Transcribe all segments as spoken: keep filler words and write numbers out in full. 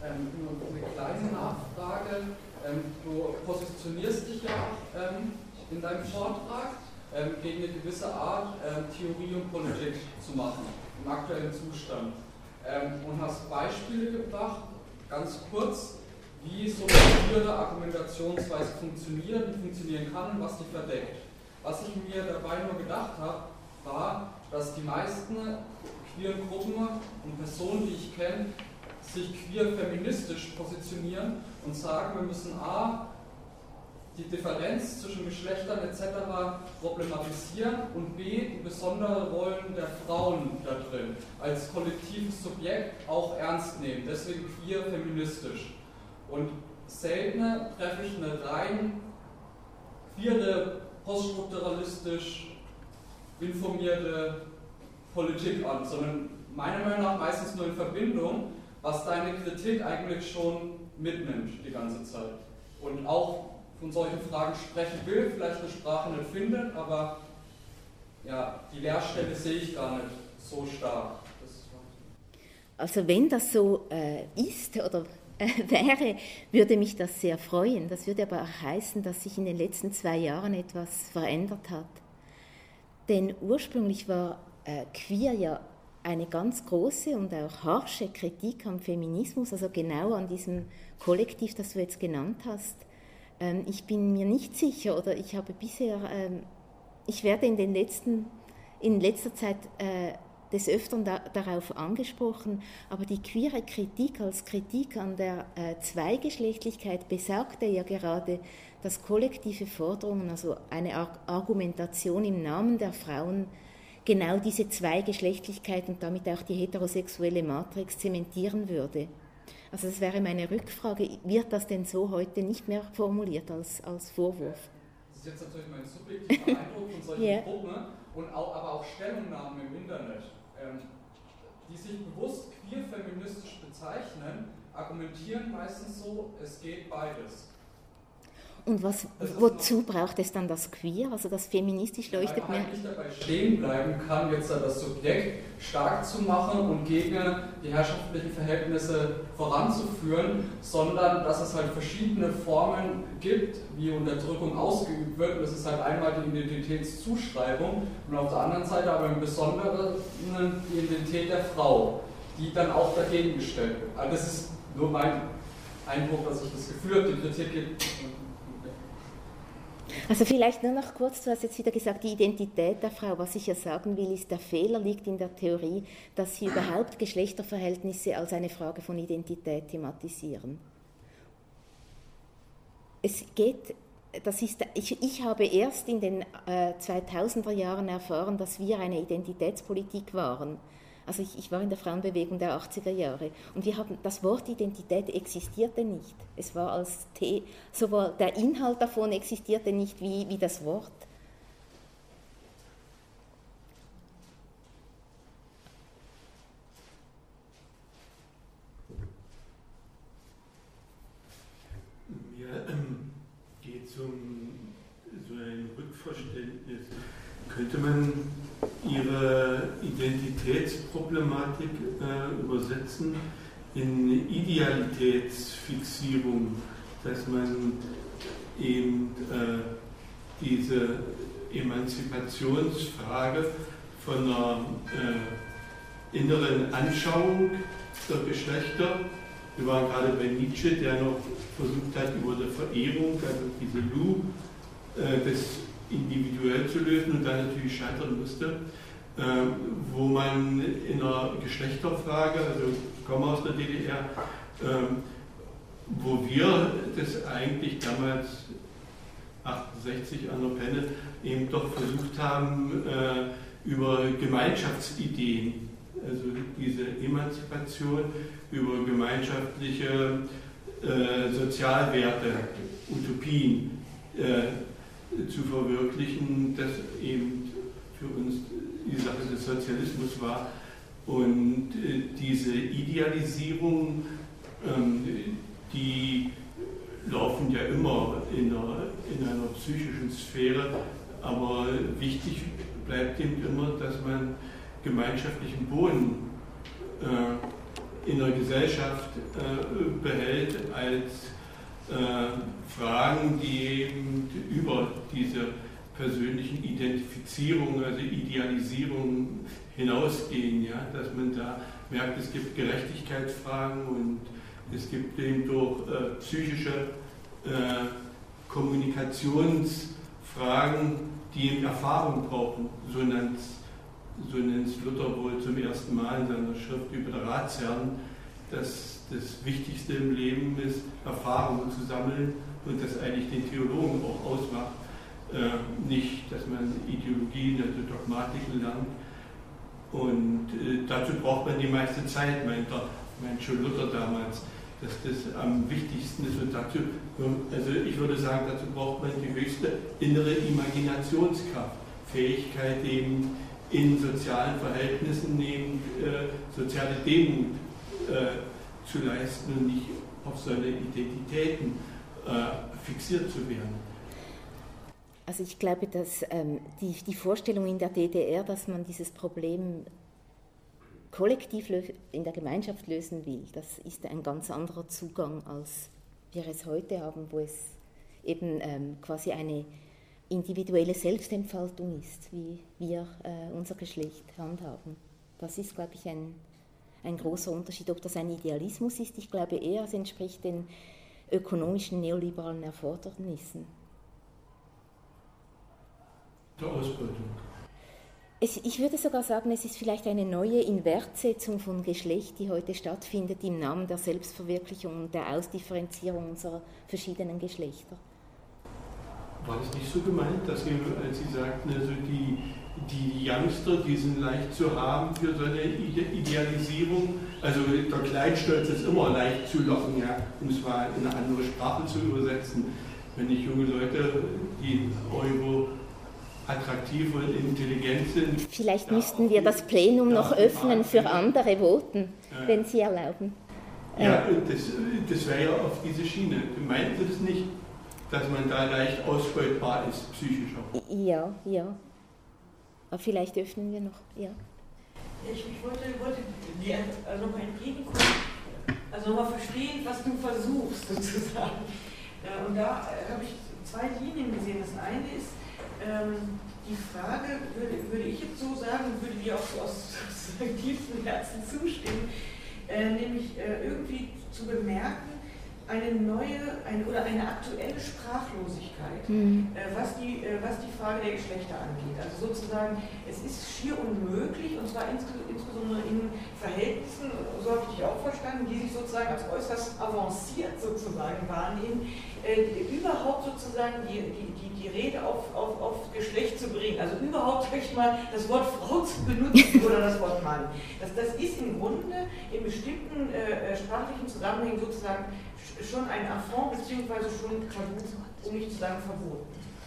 Ähm, nur eine kleine Nachfrage. Ähm, du positionierst dich ja ähm, in deinem Vortrag ähm, gegen eine gewisse Art, ähm, Theorie und Politik zu machen, im aktuellen Zustand. Ähm, und hast Beispiele gebracht, ganz kurz, wie so eine queere Argumentationsweise funktioniert, wie funktionieren kann und was die verdeckt. Was ich mir dabei nur gedacht habe, war, dass die meisten queeren Gruppen und Personen, die ich kenne, sich queer feministisch positionieren und sagen, wir müssen a. die Differenz zwischen Geschlechtern et cetera problematisieren und b. die besonderen Rollen der Frauen da drin als kollektives Subjekt auch ernst nehmen. Deswegen queer feministisch. Und selten treffe ich eine rein queere, poststrukturalistisch informierte Politik an, sondern meiner Meinung nach meistens nur in Verbindung, was deine Kritik eigentlich schon mitnimmt die ganze Zeit. Und auch von solchen Fragen sprechen will, vielleicht eine Sprache nicht findet, aber ja, die Leerstelle sehe ich gar nicht so stark. Also wenn das so äh, ist oder äh, wäre, würde mich das sehr freuen. Das würde aber auch heißen, dass sich in den letzten zwei Jahren etwas verändert hat. Denn ursprünglich war äh, queer ja eine ganz große und auch harsche Kritik am Feminismus, also genau an diesem Kollektiv, das du jetzt genannt hast. Ähm, ich bin mir nicht sicher oder ich habe bisher, ähm, ich werde in den letzten, in letzter Zeit äh, des Öfteren da, darauf angesprochen, aber die queere Kritik als Kritik an der äh, Zweigeschlechtlichkeit besagte ja gerade, dass kollektive Forderungen, also eine Ar- Argumentation im Namen der Frauen, genau diese Zweigeschlechtlichkeit und damit auch die heterosexuelle Matrix zementieren würde. Also das wäre meine Rückfrage, wird das denn so heute nicht mehr formuliert als, als Vorwurf? Das ist jetzt natürlich mein subjektiver Eindruck von solchen yeah. Gruppen und auch, aber auch Stellungnahmen im Internet, ähm, die sich bewusst queer-feministisch bezeichnen, argumentieren meistens so, es geht beides. Und was, wozu braucht es dann das Queer, also das feministisch leuchtet mehr? Weil man nicht dabei stehen bleiben kann, jetzt das Subjekt stark zu machen und gegen die herrschaftlichen Verhältnisse voranzuführen, sondern dass es halt verschiedene Formen gibt, wie Unterdrückung ausgeübt wird. Und das ist halt einmal die Identitätszuschreibung und auf der anderen Seite aber im Besonderen die Identität der Frau, die dann auch dagegen gestellt wird. Also das ist nur mein Eindruck, dass ich das Gefühl habe, die Kritik geht. Also vielleicht nur noch kurz, du hast jetzt wieder gesagt, die Identität der Frau. Was ich ja sagen will, ist, der Fehler liegt in der Theorie, dass sie überhaupt Geschlechterverhältnisse als eine Frage von Identität thematisieren. Es geht, das ist, ich, ich habe erst in den äh, zweitausender Jahren erfahren, dass wir eine Identitätspolitik waren. Also ich, ich war in der Frauenbewegung der achtziger Jahre und wir haben, das Wort Identität existierte nicht. Es war als T, sowohl der Inhalt davon existierte nicht wie, wie das Wort. Mir ähm, geht es um so ein Rückverständnis. Könnte man Ihre Identitätsproblematik äh, übersetzen in Idealitätsfixierung, dass man eben äh, diese Emanzipationsfrage von einer äh, inneren Anschauung der Geschlechter, wir waren gerade bei Nietzsche, der noch versucht hat, über die Verehrung, also diese Lu, äh, das individuell zu lösen und dann natürlich scheitern musste, äh, wo man in einer Geschlechterfrage, also ich komme aus der D D R, äh, wo wir das eigentlich damals achtundsechzig an der Penne eben doch versucht haben, äh, über Gemeinschaftsideen, also diese Emanzipation, über gemeinschaftliche äh, Sozialwerte, Utopien, äh, zu verwirklichen, das eben für uns die Sache des Sozialismus war. Und äh, diese Idealisierung, ähm, die laufen ja immer in einer, in einer psychischen Sphäre, aber wichtig bleibt eben immer, dass man gemeinschaftlichen Boden äh, in der Gesellschaft äh, behält als äh, Fragen, die eben über diese persönlichen Identifizierung, also Idealisierung hinausgehen, ja? Dass man da merkt, es gibt Gerechtigkeitsfragen und es gibt eben durch äh, psychische äh, Kommunikationsfragen, die eben Erfahrung brauchen. So nennt so nennt es Luther wohl zum ersten Mal in seiner Schrift über den Ratsherrn, dass das Wichtigste im Leben ist, Erfahrungen zu sammeln und das eigentlich den Theologen auch ausmacht. Äh, nicht, dass man Ideologien, also Dogmatiken lernt. Und äh, dazu braucht man die meiste Zeit, meint, der, meint schon Luther damals, dass das am wichtigsten ist. Und dazu, also ich würde sagen, dazu braucht man die höchste innere Imaginationskraft, Fähigkeit eben in sozialen Verhältnissen eben äh, soziale Demut äh, zu leisten und nicht auf seine Identitäten äh, fixiert zu werden. Also ich glaube, dass ähm, die, die Vorstellung in der D D R, dass man dieses Problem kollektiv in der Gemeinschaft lösen will, das ist ein ganz anderer Zugang, als wir es heute haben, wo es eben ähm, quasi eine individuelle Selbstentfaltung ist, wie wir äh, unser Geschlecht handhaben. Das ist, glaube ich, ein, ein großer Unterschied. Ob das ein Idealismus ist, ich glaube eher, es entspricht den ökonomischen neoliberalen Erfordernissen. Der Ausbeutung. Es, ich würde sogar sagen, es ist vielleicht eine neue Inwertsetzung von Geschlecht, die heute stattfindet im Namen der Selbstverwirklichung und der Ausdifferenzierung unserer verschiedenen Geschlechter. War das nicht so gemeint, dass Sie, als Sie sagten, also die, die Youngster, die sind leicht zu haben für so eine Idealisierung? Also der Kleinstolz ist immer leicht zu locken, ja, um es mal in eine andere Sprache zu übersetzen. Wenn ich junge Leute, die irgendwo attraktiv und intelligent sind. Vielleicht müssten wir das Plenum noch öffnen für andere Voten, ja, wenn Sie erlauben. Ja, das, das wäre ja auf diese Schiene. Meinen Sie das nicht, dass man da leicht ausbeutbar ist, psychischer? Ja, ja. Aber vielleicht öffnen wir noch, ja. Ich, ich wollte, wollte dir also nochmal entgegenkommen, also nochmal verstehen, was du versuchst, sozusagen. Und da habe ich zwei Linien gesehen. Das eine ist, ähm, die Frage, würde, würde ich jetzt so sagen, würde dir auch so aus tiefstem Herzen zustimmen, äh, nämlich äh, irgendwie zu bemerken, eine neue eine, oder eine aktuelle Sprachlosigkeit, mhm. äh, was, die, äh, was die Frage der Geschlechter angeht. Also sozusagen, es ist schier unmöglich, und zwar ins, insbesondere in Verhältnissen, so habe ich dich auch verstanden, die sich sozusagen als äußerst avanciert sozusagen wahrnehmen, äh, überhaupt sozusagen die, die, die, die Rede auf, auf, auf Geschlecht zu bringen. Also überhaupt, sag ich mal, das Wort Frau zu benutzen oder das Wort Mann. Das, das ist im Grunde in bestimmten äh, sprachlichen Zusammenhängen sozusagen schon ein Affront, beziehungsweise schon tabu, um nicht zu sagen verboten.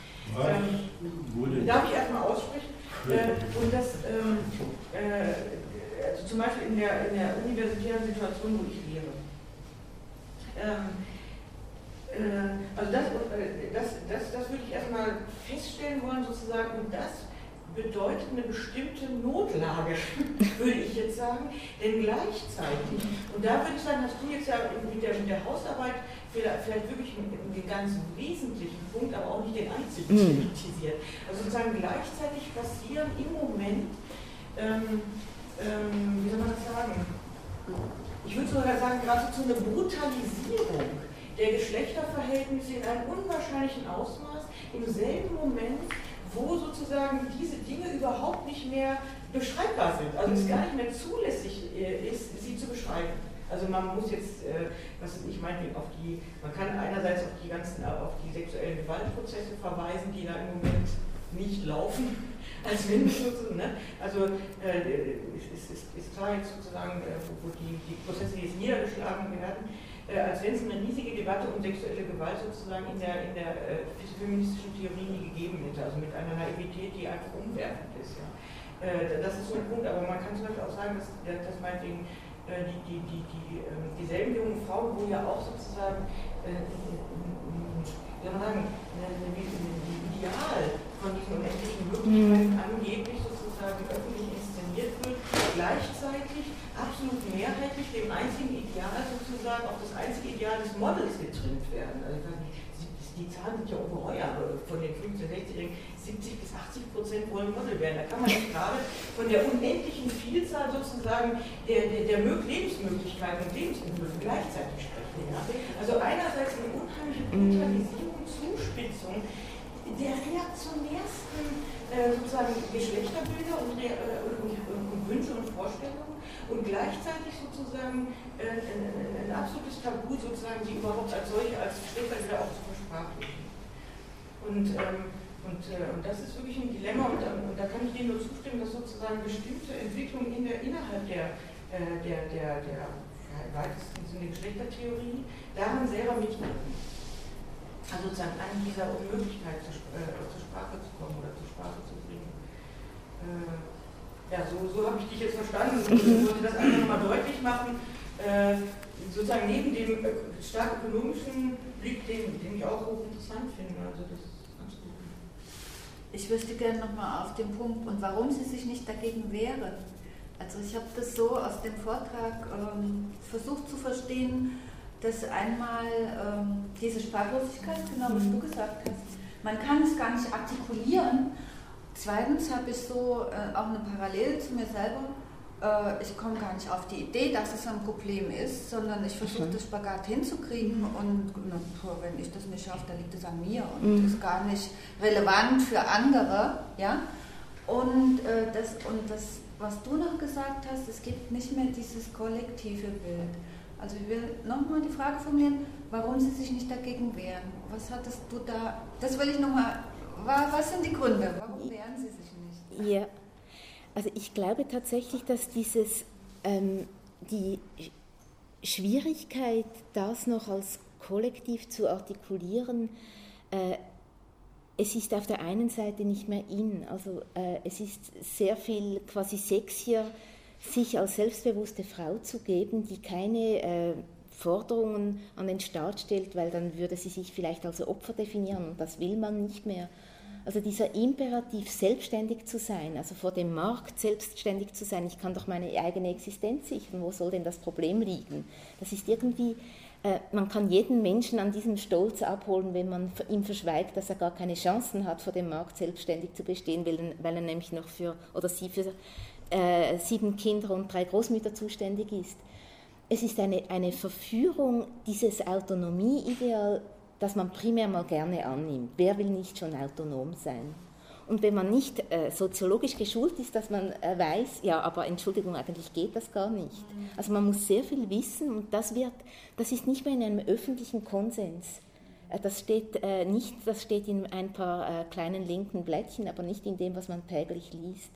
Ähm, darf ich erstmal aussprechen? Äh, und das, ähm, äh, also zum Beispiel in der, in der universitären Situation, wo ich lehre. Ähm, äh, also das, äh, das, das, das würde ich erstmal feststellen wollen, sozusagen, und das bedeutet eine bestimmte Notlage, würde ich jetzt sagen, denn gleichzeitig, und da würde ich sagen, hast du jetzt ja mit der, mit der Hausarbeit vielleicht, vielleicht wirklich einen, einen ganz wesentlichen Punkt, aber auch nicht den einzigen thematisiert. Also sozusagen gleichzeitig passieren im Moment, ähm, ähm, wie soll man das sagen, ich würde sogar sagen, geradezu eine Brutalisierung der Geschlechterverhältnisse in einem unwahrscheinlichen Ausmaß, im selben Moment, wo sozusagen diese Dinge überhaupt nicht mehr beschreibbar sind. Also es gar nicht mehr zulässig ist, sie zu beschreiben. Also man muss jetzt, äh, was ich meine, auf die, man kann einerseits auf die ganzen, auf die sexuellen Gewaltprozesse verweisen, die da im Moment nicht laufen, als wenn es sozusagen, ne? Also äh, es ist, ist klar jetzt sozusagen, äh, wo, wo die, die Prozesse jetzt niedergeschlagen werden, äh, als wenn es eine riesige Debatte um sexuelle Gewalt sozusagen in der, in der äh, feministischen Theorie nie gegeben hätte, also mit einer Naivität, die einfach umwerfend ist. Ja. Äh, das ist so ein Punkt, aber man kann zum Beispiel auch sagen, dass, dass meinetwegen äh, die, die, die, die, äh, dieselben jungen Frauen, wo ja auch sozusagen äh, wie soll man sagen, ein Ideal von diesen unendlichen Möglichkeiten angeblich sozusagen öffentlich inszeniert wird, gleichzeitig absolut absolut mehrheitlich dem einzigen Ideal sozusagen, auf das einzige Ideal des Models getrimmt werden. Also die Zahlen sind ja ungeheuer, von den fünfzehn-, sechzigjährigen, siebzig bis achtzig Prozent wollen Model werden. Da kann man jetzt gerade von der unendlichen Vielzahl sozusagen der, der, der Lebensmöglichkeiten und Lebensentwürfe gleichzeitig sprechen. Ja? Also einerseits eine unheimliche Brutalisierung, Zuspitzung der reaktionärsten äh, sozusagen Geschlechterbilder und, äh, und, und, und Wünsche und Vorstellungen und gleichzeitig sozusagen äh, ein, ein, ein absolutes Tabu sozusagen, die überhaupt als solche, als Geschlechterbilder auch zu versprachlichen. Und, ähm, und, äh, und das ist wirklich ein Dilemma und, und da kann ich Ihnen nur zustimmen, dass sozusagen bestimmte Entwicklungen in der, innerhalb der, äh, der, der, der ja, im weitesten Sinne Geschlechtertheorie daran selber mitwirken. Also sozusagen an dieser Unmöglichkeit zur, äh, zur Sprache zu kommen oder zur Sprache zu bringen. Äh, ja, so, so habe ich dich jetzt verstanden. Ich wollte das einfach nochmal deutlich machen. Äh, sozusagen neben dem äh, stark ökonomischen Blick, den, den ich auch hochinteressant finde. Also das ist ganz gut. Ich möchte gerne nochmal auf den Punkt und warum Sie sich nicht dagegen wehren. Also ich habe das so aus dem Vortrag ähm, versucht zu verstehen, dass einmal ähm, diese Sprachlosigkeit, genau was du gesagt hast, man kann es gar nicht artikulieren. Zweitens habe ich so äh, auch eine Parallele zu mir selber, äh, ich komme gar nicht auf die Idee, dass es ein Problem ist, sondern ich versuche das Spagat hinzukriegen und na, wenn ich das nicht schaffe, dann liegt es an mir und mhm. ist gar nicht relevant für andere. Ja? Und, äh, das, und das, was du noch gesagt hast, es gibt nicht mehr dieses kollektive Bild. Also ich will nochmal die Frage formulieren, warum Sie sich nicht dagegen wehren. Was hattest du da, das will ich nochmal, was sind die Gründe, warum wehren Sie sich nicht? Ja, also ich glaube tatsächlich, dass dieses, ähm, die Schwierigkeit, das noch als Kollektiv zu artikulieren, äh, es ist auf der einen Seite nicht mehr in, also äh, es ist sehr viel quasi sexier, sich als selbstbewusste Frau zu geben, die keine äh, Forderungen an den Staat stellt, weil dann würde sie sich vielleicht als Opfer definieren und das will man nicht mehr. Also dieser Imperativ, selbstständig zu sein, also vor dem Markt selbstständig zu sein, ich kann doch meine eigene Existenz sichern, wo soll denn das Problem liegen? Das ist irgendwie, äh, man kann jeden Menschen an diesem Stolz abholen, wenn man ihm verschweigt, dass er gar keine Chancen hat, vor dem Markt selbstständig zu bestehen, weil, weil er nämlich noch für, oder sie für Äh, sieben Kinder und drei Großmütter zuständig ist. Es ist eine, eine Verführung, dieses Autonomieideal, das man primär mal gerne annimmt. Wer will nicht schon autonom sein? Und wenn man nicht äh, soziologisch geschult ist, dass man äh, weiß, ja, aber Entschuldigung, eigentlich geht das gar nicht. Also man muss sehr viel wissen und das wird, das ist nicht mehr in einem öffentlichen Konsens. Äh, das steht äh, nicht, das steht in ein paar äh, kleinen linken Blättchen, aber nicht in dem, was man täglich liest.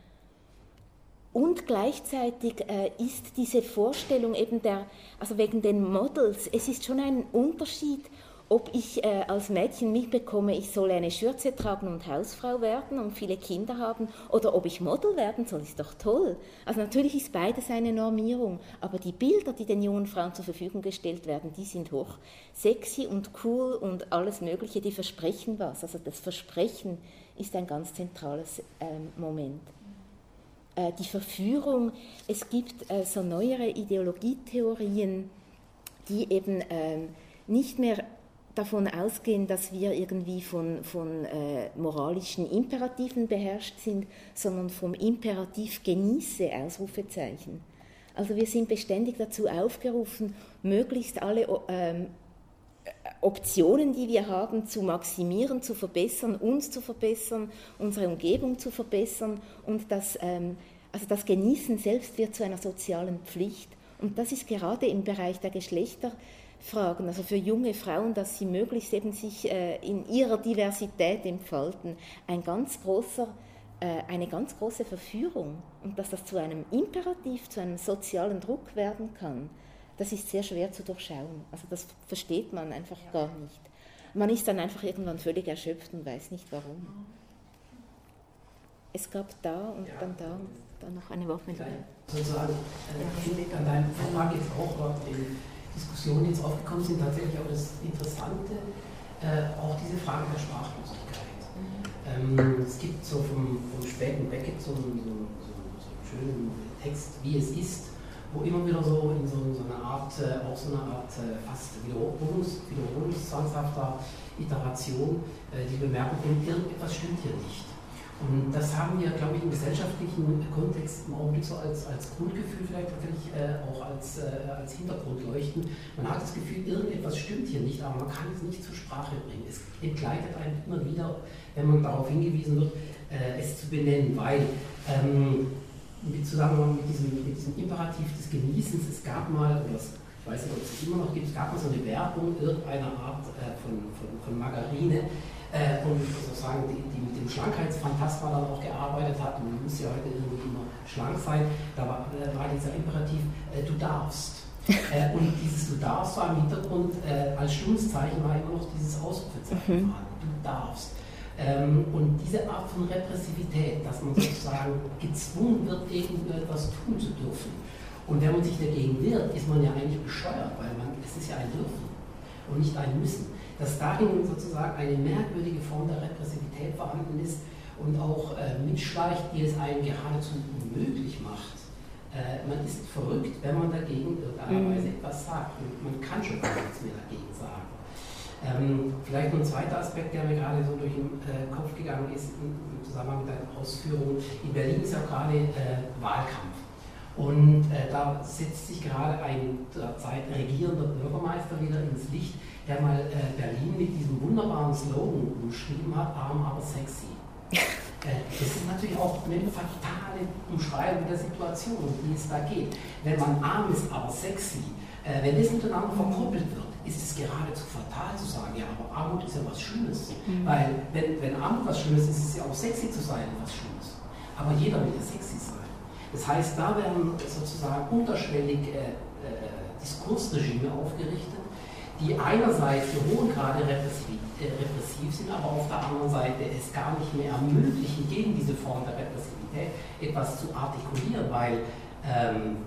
Und gleichzeitig äh, ist diese Vorstellung eben der, also wegen den Models, es ist schon ein Unterschied, ob ich äh, als Mädchen mitbekomme, ich soll eine Schürze tragen und Hausfrau werden und viele Kinder haben, oder ob ich Model werden soll, ist doch toll. Also natürlich ist beides eine Normierung, aber die Bilder, die den jungen Frauen zur Verfügung gestellt werden, die sind hoch sexy und cool und alles Mögliche, die versprechen was. Also das Versprechen ist ein ganz zentrales ähm, Moment. Die Verführung, es gibt äh, so neuere Ideologietheorien, die eben ähm, nicht mehr davon ausgehen, dass wir irgendwie von, von äh, moralischen Imperativen beherrscht sind, sondern vom Imperativ genieße, Ausrufezeichen. Also wir sind beständig dazu aufgerufen, möglichst alle ähm, Optionen, die wir haben, zu maximieren, zu verbessern, uns zu verbessern, unsere Umgebung zu verbessern und das, ähm, also das Genießen selbst wird zu einer sozialen Pflicht. Und das ist gerade im Bereich der Geschlechterfragen, also für junge Frauen, dass sie möglichst eben sich äh, in ihrer Diversität entfalten, ein ganz großer, äh, eine ganz große Verführung und dass das zu einem Imperativ, zu einem sozialen Druck werden kann. Das ist sehr schwer zu durchschauen. Also das versteht man einfach ja. gar nicht. Man ist dann einfach irgendwann völlig erschöpft und weiß nicht warum. Es gab da und ja. dann da und dann noch eine Wortmeldung. Sozusagen, äh, an deinem Vortrag jetzt auch, oder den Diskussionen jetzt aufgekommen sind, tatsächlich auch das Interessante, äh, auch diese Frage der Sprachlosigkeit. Mhm. Ähm, es gibt so vom, vom späten Beckett so einen, so, so, so einen schönen Text, wie es ist, wo immer wieder so in so, so einer Art, äh, auch so eine Art äh, fast Wiederholungs, Wiederholungszwangshafter Iteration, äh, die Bemerkung, irgendetwas stimmt hier nicht. Und das haben wir, glaube ich, im gesellschaftlichen Kontext im Augenblick so als, als Grundgefühl, vielleicht tatsächlich äh, auch als, äh, als Hintergrund leuchten. Man hat das Gefühl, irgendetwas stimmt hier nicht, aber man kann es nicht zur Sprache bringen. Es entgleitet einen immer wieder, wenn man darauf hingewiesen wird, äh, es zu benennen, weil ähm, mit, zusammen mit diesem, mit diesem Imperativ des Genießens, es gab mal, oder es, ich weiß nicht, ob es immer noch gibt, es gab mal so eine Werbung irgendeiner Art äh, von, von, von Margarine, Äh, und sozusagen die, die mit dem Schlankheitsphantasma dann auch gearbeitet hat, und man muss ja heute irgendwie immer schlank sein, da war, äh, war dieser Imperativ, äh, du darfst. äh, und dieses du darfst war im Hintergrund, äh, als Stimmungszeichen war immer noch dieses Ausrufezeichen, mhm. du darfst. Ähm, und diese Art von Repressivität, dass man sozusagen gezwungen wird, irgendetwas tun zu dürfen. Und wenn man sich dagegen wehrt, ist man ja eigentlich bescheuert, weil man, es ist ja ein Dürfen und nicht ein Müssen. Dass darin sozusagen eine merkwürdige Form der Repressivität vorhanden ist und auch äh, mitschleicht, die es einem geradezu unmöglich macht. Äh, man ist verrückt, wenn man dagegen in irgendeiner mhm. Weise etwas sagt. Und man kann schon gar nichts mehr dagegen sagen. Ähm, vielleicht noch ein zweiter Aspekt, der mir gerade so durch den äh, Kopf gegangen ist, im, im Zusammenhang mit deinen Ausführungen. In Berlin ist ja gerade äh, Wahlkampf. Und äh, da setzt sich gerade ein derzeit regierender Bürgermeister wieder ins Licht, der mal äh, Berlin mit diesem wunderbaren Slogan umschrieben hat, arm aber sexy. äh, das ist natürlich auch eine fatale Umschreibung der Situation, um die es da geht. Wenn man arm ist, aber sexy, äh, wenn das miteinander verkoppelt wird, ist es geradezu fatal zu sagen, ja, aber Armut ist ja was Schönes. Mhm. Weil wenn, wenn Armut was Schönes ist, ist es ja auch sexy zu sein was Schönes. Aber jeder will ja sexy sein. Das heißt, da werden sozusagen unterschwellig äh, äh, Diskursregime aufgerichtet, die einerseits für hohen Grade repressiv, äh, repressiv sind, aber auf der anderen Seite es gar nicht mehr ermöglichen, gegen diese Form der Repressivität etwas zu artikulieren, weil ähm,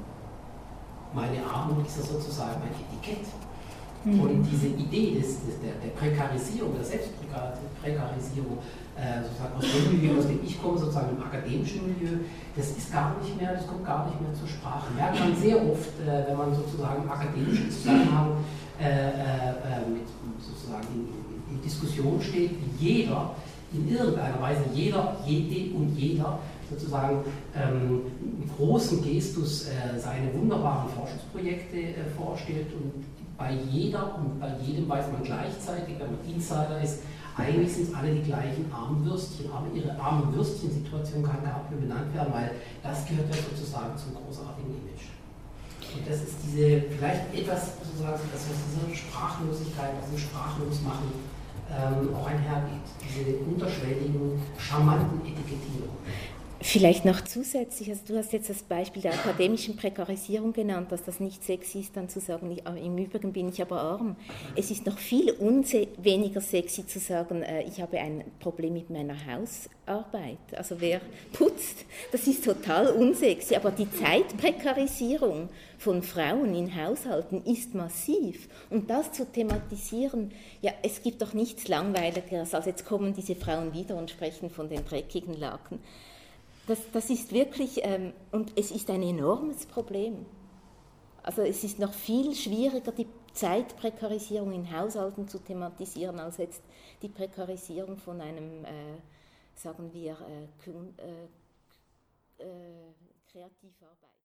meine Armut ist ja sozusagen ein Etikett. Mhm. Und diese Idee des, des, der, der Prekarisierung, der Selbstprekarisierung, äh, sozusagen aus dem Milieu, aus dem ich komme, sozusagen im akademischen Milieu, das ist gar nicht mehr, das kommt gar nicht mehr zur Sprache. Merkt man sehr oft, äh, wenn man sozusagen im akademischen Zusammenhang äh, äh, mit, sozusagen in, in, in Diskussion steht, wie jeder, in irgendeiner Weise, jeder, jede und jeder sozusagen ähm, mit großem Gestus äh, seine wunderbaren Forschungsprojekte äh, vorstellt, und bei jeder und bei jedem weiß man gleichzeitig, wenn man Insider ist, eigentlich sind es alle die gleichen armen Würstchen, aber ihre armen Würstchen-Situation kann gar nicht mehr benannt werden, weil das gehört ja sozusagen zum großartigen Image. Und das ist diese, vielleicht etwas, sozusagen, das was diese Sprachlosigkeit, was wir sprachlos machen, ähm, auch einhergeht. Diese unterschwelligen, charmanten Etikettierungen. Vielleicht noch zusätzlich, also du hast jetzt das Beispiel der akademischen Prekarisierung genannt, dass das nicht sexy ist, dann zu sagen, ich, im Übrigen bin ich aber arm. Es ist noch viel unse- weniger sexy zu sagen, äh, ich habe ein Problem mit meiner Hausarbeit. Also wer putzt, das ist total unsexy, aber die Zeitprekarisierung von Frauen in Haushalten ist massiv. Und das zu thematisieren, ja, es gibt doch nichts Langweiligeres, als jetzt kommen diese Frauen wieder und sprechen von den dreckigen Laken. Das, das ist wirklich, ähm, und es ist ein enormes Problem. Also es ist noch viel schwieriger, die Zeitprekarisierung in Haushalten zu thematisieren, als jetzt die Prekarisierung von einem, äh, sagen wir, äh, Kun- äh, äh, Kreativarbeiter.